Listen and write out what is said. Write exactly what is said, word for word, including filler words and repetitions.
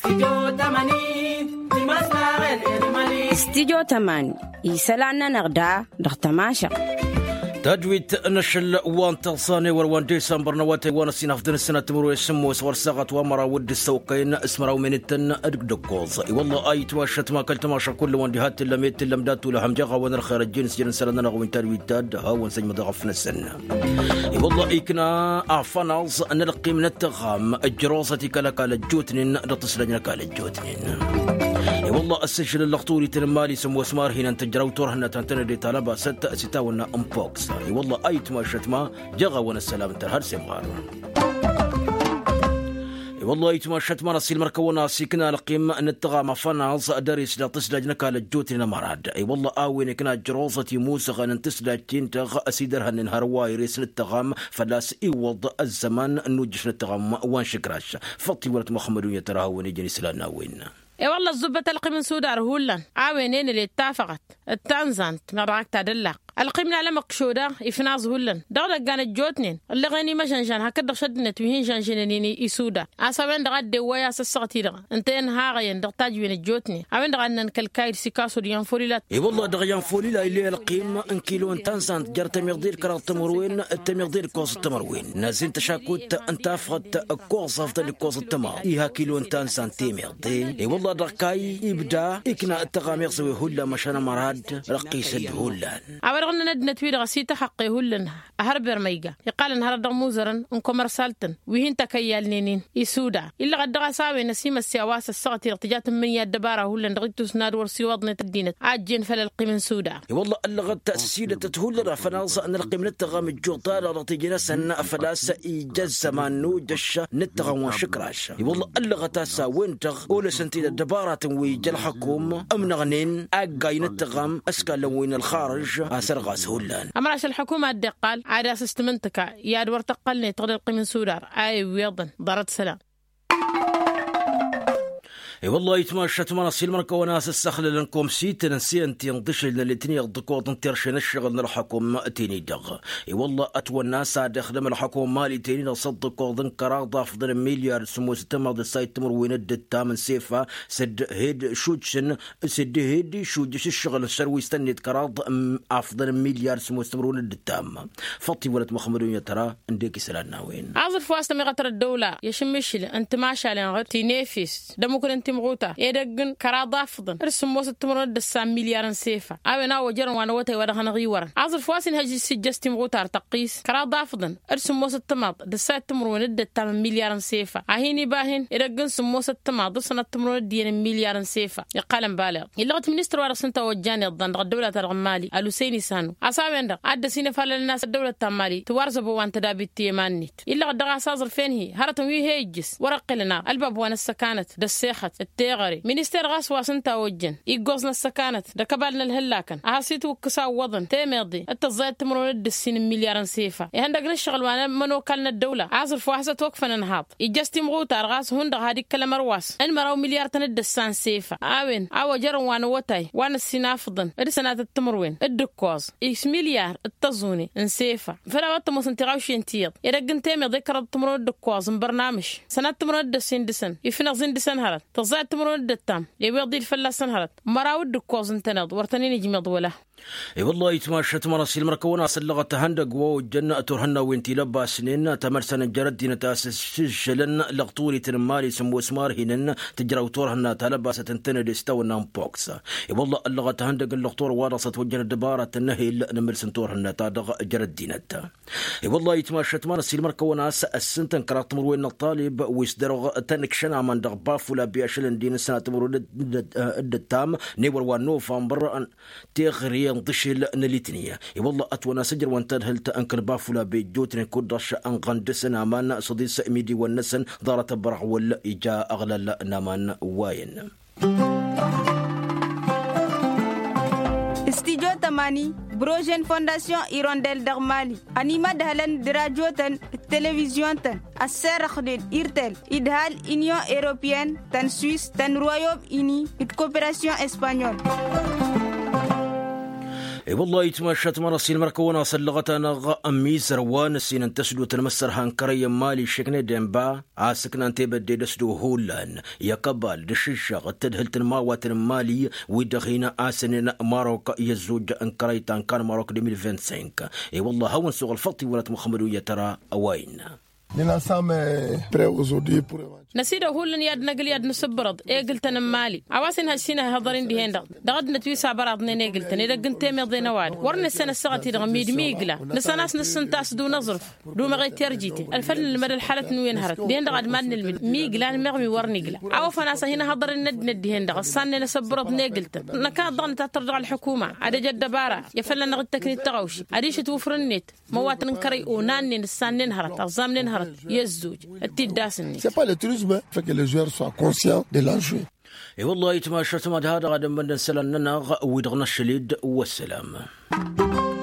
استديو تماني يسلعنا نغدا دغتماشا تجويد نشل وان تصاني وروان ديسمبر نواتي وانا سين افضل السنة تمرو يسمو سوار ساغت وامرا ود السوقين اسمراو من التن ادقدقوز اي والله اي تواشت ما كلت ماشا كل وان ديهات لميت لمدات لهم جغا وان الخير الجنس جن سلنا نغوين ترويد تاد ها وان سجم ضغفنا السنة اي والله ايكنا افنالز نلقي من التغام الجروسة كلك على الجوتنين نتصلنا كال الجوتنين اي والله السجل اللقطوري تنمالي سمو اسمار هنا تجرو تورهنا تنتندي طلبة ستة ستة ونا امبوكس اي والله اي تماشت ما جغا ونا السلام ترهر سمغار اي والله اي تماشت ما نسيل مركونا سيكنا لقيم نتغى ما فنالز داريس لا تسلج نكال الجوتنا مراد اي والله اوين كنا جروسة موسى ننتسلج تنتغ اسيدرها ننهار وايريس نتغام فلاس اي وضع الزمان نوجش نتغام وان شكراش فطي ولد محمد يتراهون يجني سلانا وين اي والله الزبة تلقي من سودار هولن عاوينين اللي اتفقت التانزانت نراك تدلق القيمنا على مقشودة إفناز هولن دغدا كانت جوتنين اللي غني ما شنشان هكذا شدنت وهين شنشنيني يسودا عصابين دغد دوايا سسقتي دغ انتين هاغين دغ تاجوين الجوتني عوين دغ ان كالكايد سيكاسو ديان فوليلات اي والله دغ يان فوليلا اللي القيمة ان كيلو تانزانت جر تميردير كرا تمروين التميردير كوس التمروين نازين تشاكوت انت افغت كوس افضل كوس التمار ايها كيلو تانزانت تيميردي اي والله دغ كاي يبدا اكنا التغامير سوي هولا مشانا مراد رقيس الهولان قلنا ندنا تويد غسيته حقي هولن هربر ميجا يقال نهار دموزرن انكم رسالتن وهين تكيالنين يسودا الا قد غساوي نسيم السياواس الصغتي ارتجات من يد دباره هولن دغتو سناد ورسي وضنه الدينه عاجين فللقي من سودا والله اللغه تاسيده تهولر فناص ان القيم نتغام الجوطال رتجنا سن فلاس ايجاز زمان نوجش نتغام وشكراش والله اللغه تاسا وينتغ اول سنتي دباره ويجل حكوم امنغنين اجاي نتغام اسكال وين الخارج غاس هولان امراش الحكومه الدقال عاد سستمنتك يا دور تقلني تغرق من سودار اي ويضن ضرت سلام اي والله يتماشت مناصيل مركا وناس السخل لنكم سيت نسين تنضش للتني يضكوط نترشن الشغل نرحكم تيني دغ اي والله اتوى الناس داخل من الحكومه مالي تيني نصدقوا ضن قراض افضل مليار سمو ستمر السايت تمر وين التامن سيفا سد هيد شوتشن سد هيد شوجش الشغل السروي استنيت قراض افضل مليار سمو ستمرون التام فطي ولد محمد يترى عندك سلانا وين عاصر فواس مغتر الدوله يشمش انت ماشي على تينيفيس دمكن مغوتا يدغن كراضا فضن رسم موس تمرد السام مليار سيفا اوينا وجرن وانا وتي ودخن غيورن عاصر فواسين هجي سجستي مغوتا تقيس كراضا فضن رسم موس تماد دسات تمرون ند تام مليار سيفا اهيني باهن يدغن سموس تماد سنه تمرون دين مليار سيفا يقالن بالغ يلغت مينستر ورسنتا وجاني الضن الدوله الغمالي الوسيني سانو اساوند عد سين فال الناس الدوله التمالي توارز بو وانت دابيتي مانيت الا دغا سازر فين هي هرتم وي هيجس ورقلنا الباب وانا سكانت دسيخت التيغري مينستر غاس واسنتا وجن يقوزنا السكانت دكبالنا الهلاكن احسيت وكسا وضن تيميردي التزايد تمرون الدسين مليار سيفا يهندق نشغل وانا منو كلنا الدوله عازر فوحسه توقفنا نهاط يجستي مغوتا رغاس هندق هذيك كلام رواس المراو مليار تندسان سيفا اوين او جرن وانا وتاي وانا السنافضن السنات التمروين الدكوز اكس مليار التزوني نسيفا فلا وقت مسنتغاوش ينتيض يرقن تيميردي ذكر التمرون الدكوز برنامج سنات تمرون الدسين دسن يفنغ زين دسن هرت تزايد تمرون الدتام يبيض الفلاس نهرت مراود الدكوز انتنض ورتنين يجمد ولا اي والله يتماشت مراسيل مركونا سلغه تهندق والجنه ترهنا وانتي لبا سنين تمرسن جردنا تاسس شلن لقطوري تنمالي سمو اسمار هنن تجرو تورهنا تلبا ستنتن دستونا بوكس اي والله اللغه تهندق اللقطور ورصت وجن الدباره النهي نمرسن تورهنا تادغ جردينتا اي والله يتماشت مراسيل مركونا السنتن كرات مروين الطالب ويسدرغ تنكشنا من دغباف ولا بيشلن دين السنه تمرون الدتام نيور ونوفمبر تغري ينضشل نليتنية والله أتونا سجر وانتهلت أنكر بافولا بيجوتن كودش أنغندسن أمان صديس إميدي والنسن دارة برع ولا إجا أغلى نامان واين Studio Tamani, Brogen Fondation Hirondelle d'Armali, Anima Dahlan de Radio Ten, Télévision Ten, Asser Khdel, Irtel, Idhal, Union Européenne, Ten Suisse, Ten Royaume-Uni, et Coopération Espagnole. اي والله يتمشت مراسيل مركونا سلغتنا غا امي سروان السين تسدو تنمسر هانكري مالي شكني ديمبا عاسكنا انتي بدي دسدو هولان يقبل دشيشة تدهل تنماوات مالي ويدخينا آسنين ماروك يزوج انكري تانكان ماروك ألفين وخمسة وعشرين اي والله هون سوغ الفطي ولات محمد يترى اوين نسيده هو اللي يد نقل يد نسبرض إيه قلت أنا مالي عواسين هالسنة هضرين دي هندا دغد نتويسع برادنا نقلت إذا كنت مضي نواد ورنا السنة السغتي دغميد ميقلة نسناس نسن تاس دو نظرف دو مغي ترجيتي الفن المدى الحالة نوين هرت دي هندا قد مادن المد ميقلة مغمي ورني قلة عوف ناس هنا هضرين ند ند هندا غصاني نسبرض نقلت نكاد ضن ترجع الحكومة عاد جد بارا يفلنا نغد تكني التغوش عاديش توفر النت موات نكري وناني نسان ننهرت أغزام ننهرت يزوج التداسني fait que les joueurs soient conscients de l'enjeu. اي والله يتماشى تماد هذا غدا من سلنا ودغنا الشليد والسلام.